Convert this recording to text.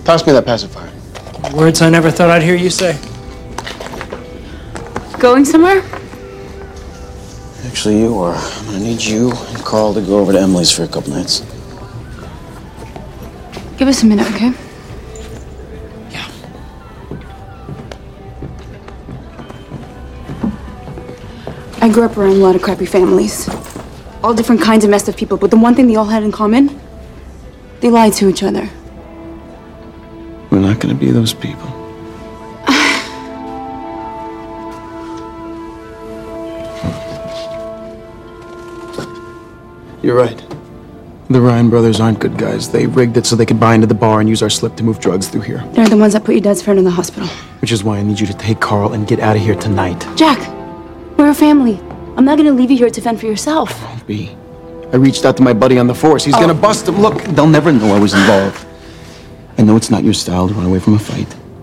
Toss me that pacifier. Words I never thought I'd hear you say. Going somewhere? Actually, you are. I'm gonna need you and Carl to go over to Emily's for a couple nights. Give us a minute, okay? Yeah. I grew up around a lot of crappy families. All different kinds of messed up people, but the one thing they all had in common, they lied to each other. We're not gonna be those people. You're right. The Ryan brothers aren't good guys. They rigged it so they could buy into the bar and use our slip to move drugs through here. They're the ones that put your dad's friend in the hospital. Which is why I need you to take Carl and get out of here tonight. Jack, we're a family. I'm not gonna leave you here to fend for yourself. Don't be. I reached out to my buddy on the force. He's gonna bust him. Look, they'll never know I was involved. I know it's not your style to run away from a fight.